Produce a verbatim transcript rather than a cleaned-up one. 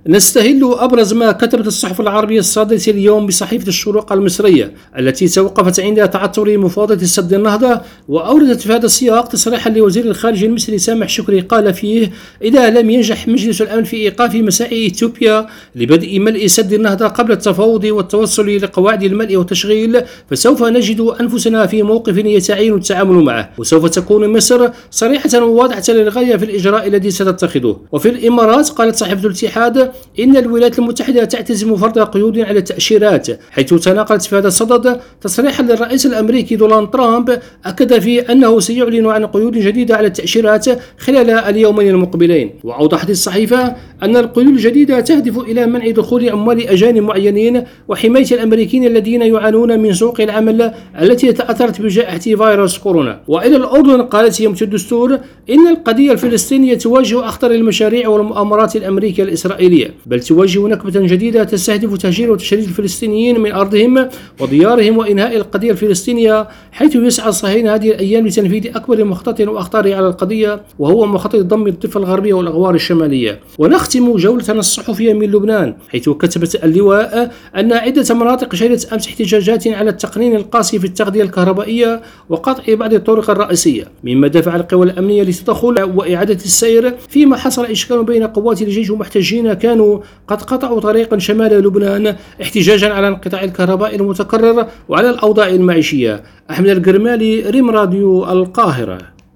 نستهل أبرز ما كتبت الصحف العربية الصادرة اليوم بصحيفة الشروق المصرية التي توقفت عند تعثر مفاوضة سد النهضة، وأوردت في هذا السياق تصريحا لوزير الخارجية المصري سامح شكري قال فيه: إذا لم ينجح مجلس الأمن في إيقاف مساعي إثيوبيا لبدء ملء سد النهضة قبل التفاوض والتوصل لقواعد الملء والتشغيل، فسوف نجد أنفسنا في موقف يتعين التعامل معه، وسوف تكون مصر صريحة وواضحة للغاية في الإجراء الذي ستتخذه. وفي الإمارات قالت صحيفة الاتحاد إن الولايات المتحدة تعتزم فرض قيود على التأشيرات، حيث تناقلت في هذا الصدد تصريحا للرئيس الأمريكي دونالد ترامب أكد فيه أنه سيعلن عن قيود جديدة على التأشيرات خلال اليومين المقبلين. وأوضحت الصحيفة أن القيود الجديدة تهدف إلى منع دخول عمال أجانب معينين وحماية الأمريكيين الذين يعانون من سوق العمل التي تأثرت بجائحة فيروس كورونا. وإلى الأردن قالت يمة الدستور إن القضية الفلسطينية تواجه أخطر المشاريع والمؤامرات الأمريكية الإسرائيلية، بل تواجه نكبة جديدة تستهدف تهجير وتشريد الفلسطينيين من أرضهم وديارهم وإنهاء القضية الفلسطينية، حيث يسعى الصهاينة هذه الأيام لتنفيذ أكبر مخطط وأخطار على القضية، وهو مخطط ضم الضفة الغربية والأغوار الشمالية. ونختم جولتنا الصحفية من لبنان، حيث كتبت اللواء أن عدة مناطق شهدت أمس احتجاجات على التقنين القاسي في التغذية الكهربائية وقطع بعض الطرق الرئيسية، مما دفع القوى الأمنية للتدخل وإعادة السير، فيما حصل إشكال بين قوات الجيش ومحتجين كانوا قد قطعوا طريقا شمال لبنان احتجاجا على انقطاع الكهرباء المتكرر وعلى الأوضاع المعيشية. أحمد القرمالي، ريم راديو، القاهرة.